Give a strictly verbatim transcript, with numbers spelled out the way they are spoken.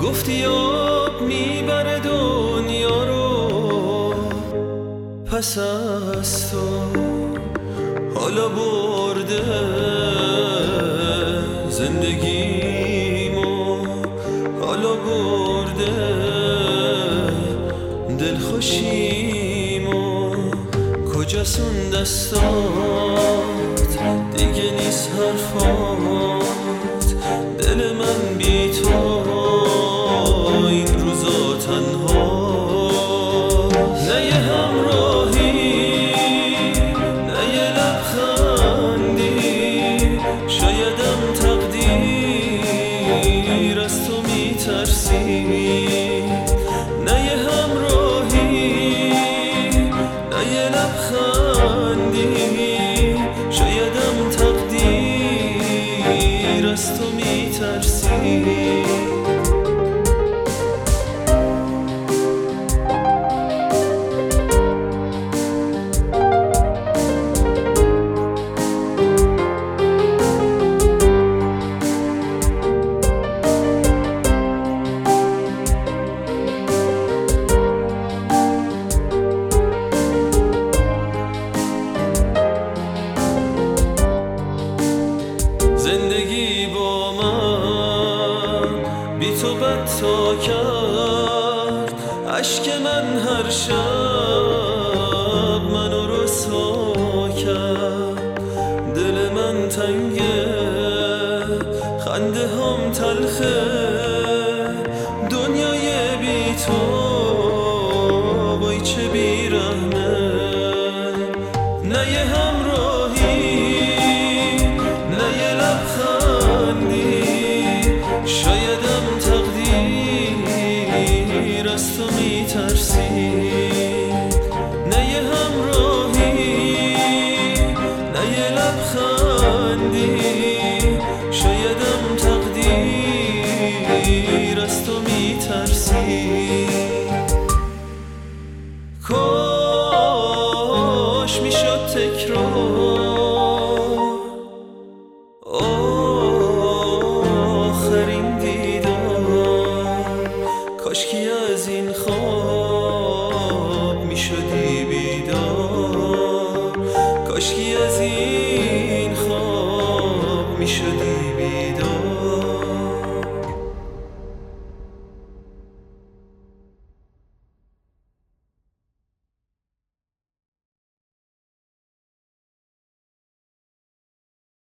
گفتی آب میبره دنیا رو، پس از تو حالا برده زندگیمو، حالا برده دلخوشیمو. کجاست اون دستات، دیگه نیست حرفات، دل من بی تو این روزا تنها. نه یه همراهی، نه یه لبخندی، شایدم تقدیر از تو میترسی. نه یه همراهی، نه یه لبخندی، شایدم تقدیر از تو میترسی. زندگی با من بی تو بدتا کرد، عشق من هر شب منو رسوا کرد. دل من تنگه، خنده هم تلخه، دنیای بی تو وای چه بیرحمه. نه یه همراهی، شایدم تقدیر از تو میترسی. نه یه همراهی، نه یه لبخندی، شایدم تقدیر از تو میترسی. کاش میشد تکرار آخرین دیدار، کاشکی از این خواب میشدی بیدار، کاشکی از این خواب میشدی